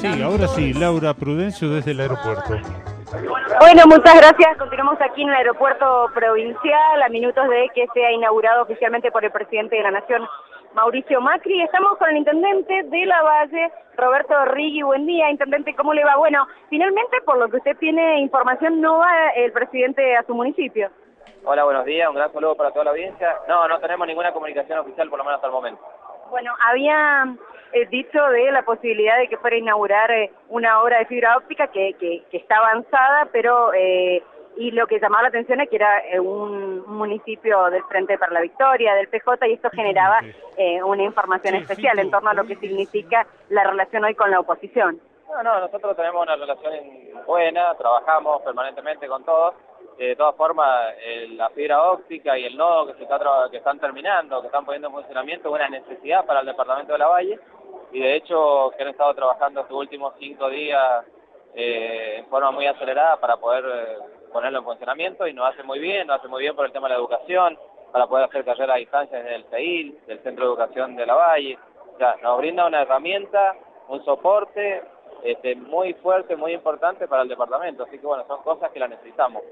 Sí, ahora sí, Laura Prudencio desde el aeropuerto. Bueno, muchas gracias. Continuamos aquí en el aeropuerto provincial, a minutos de que sea inaugurado oficialmente por el presidente de la Nación, Mauricio Macri. Estamos con el intendente de Lavalle, Roberto Rigui. Buen día, intendente, ¿cómo le va? Bueno, finalmente, por lo que usted tiene información, no va el presidente a su municipio. Hola, buenos días, un gran saludo para toda la audiencia. No tenemos ninguna comunicación oficial, por lo menos hasta el momento. Bueno, había dicho de la posibilidad de que fuera a inaugurar una obra de fibra óptica que está avanzada, pero y lo que llamaba la atención es que era un municipio del Frente para la Victoria, del PJ, y esto generaba una información especial en torno a lo que significa la relación hoy con la oposición. Nosotros tenemos una relación buena, trabajamos permanentemente con todos. De todas formas, la fibra óptica y el nodo que están terminando, que están poniendo en funcionamiento, es una necesidad para el departamento de Lavalle, y de hecho que han estado trabajando estos últimos 5 días en forma muy acelerada para poder ponerlo en funcionamiento, y nos hace muy bien por el tema de la educación, para poder hacer carreras a distancia desde el CEIL, del Centro de Educación de Lavalle. O sea, nos brinda una herramienta, un soporte muy fuerte, muy importante para el departamento, así que bueno, son cosas que las necesitamos.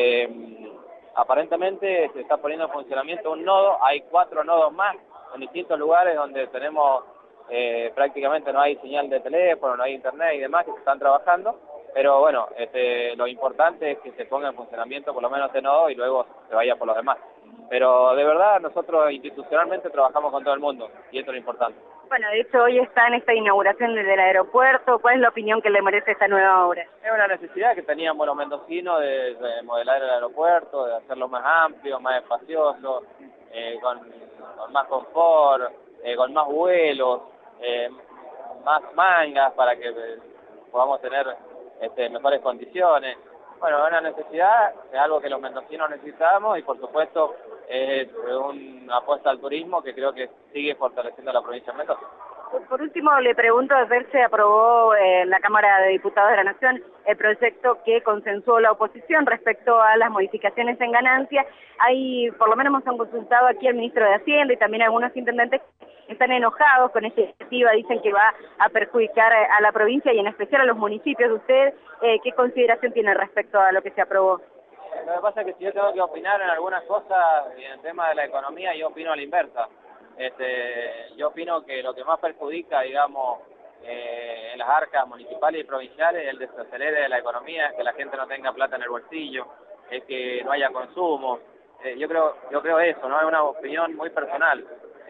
Aparentemente se está poniendo en funcionamiento un nodo, hay 4 nodos más en distintos lugares donde tenemos prácticamente no hay señal de teléfono, no hay internet y demás, que se están trabajando, pero bueno, lo importante es que se ponga en funcionamiento por lo menos este nodo y luego se vaya por los demás. Pero de verdad nosotros institucionalmente trabajamos con todo el mundo y esto es lo importante. Bueno, de hecho hoy está en esta inauguración desde el aeropuerto. ¿Cuál es la opinión que le merece esta nueva obra? Es una necesidad que teníamos los mendocinos de modelar el aeropuerto, de hacerlo más amplio, más espacioso, con más confort, con más vuelos, más mangas para que podamos tener mejores condiciones. Bueno, es una necesidad, es algo que los mendocinos necesitamos y por supuesto es una apuesta al turismo que creo que sigue fortaleciendo la provincia de Mendoza. Por último, le pregunto, ayer se aprobó en la Cámara de Diputados de la Nación el proyecto que consensuó la oposición respecto a las modificaciones en ganancia. Por lo menos hemos consultado aquí al ministro de Hacienda y también algunos intendentes que están enojados con esta iniciativa, dicen que va a perjudicar a la provincia y en especial a los municipios. ¿Usted qué consideración tiene respecto a lo que se aprobó? Lo que pasa es que si yo tengo que opinar en algunas cosas y en el tema de la economía, yo opino a la inversa. Yo opino que lo que más perjudica, digamos, en las arcas municipales y provinciales es el desacelere de la economía, es que la gente no tenga plata en el bolsillo, es que no haya consumo. Yo creo eso, ¿no? Es una opinión muy personal.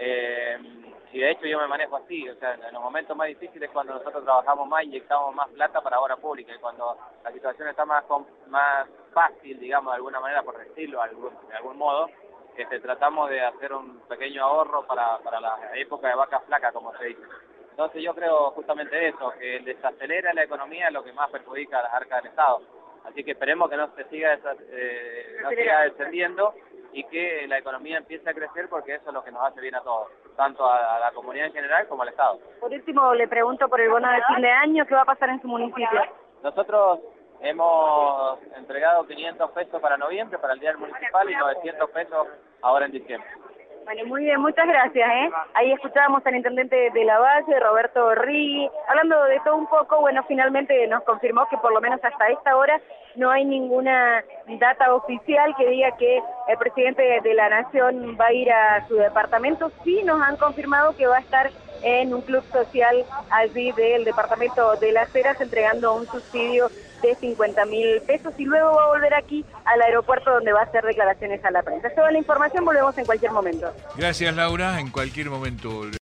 Y de hecho yo me manejo así, o sea, en los momentos más difíciles es cuando nosotros trabajamos más y inyectamos más plata para obra pública, y cuando la situación está más fácil, digamos, de alguna manera, por decirlo de algún modo, tratamos de hacer un pequeño ahorro para la época de vaca flaca, como se dice. Entonces yo creo justamente eso, que el desacelera la economía es lo que más perjudica a las arcas del Estado. Así que esperemos que no siga descendiendo y que la economía empiece a crecer, porque eso es lo que nos hace bien a todos, tanto a la comunidad en general como al Estado. Por último, le pregunto por el bono de fin de año, ¿qué va a pasar en su municipio? Nosotros hemos entregado 500 pesos para noviembre, para el Día del Municipal, y 900 pesos ahora en diciembre. Bueno, muy bien, muchas gracias. Ahí escuchábamos al intendente de Lavalle, Roberto Rigui, hablando de todo un poco. Bueno, finalmente nos confirmó que por lo menos hasta esta hora no hay ninguna data oficial que diga que el presidente de la Nación va a ir a su departamento. Sí nos han confirmado que va a estar en un club social allí del departamento de Las Heras entregando un subsidio de 50.000 pesos y luego va a volver aquí al aeropuerto donde va a hacer declaraciones a la prensa. Toda la información, volvemos en cualquier momento. Gracias, Laura, en cualquier momento.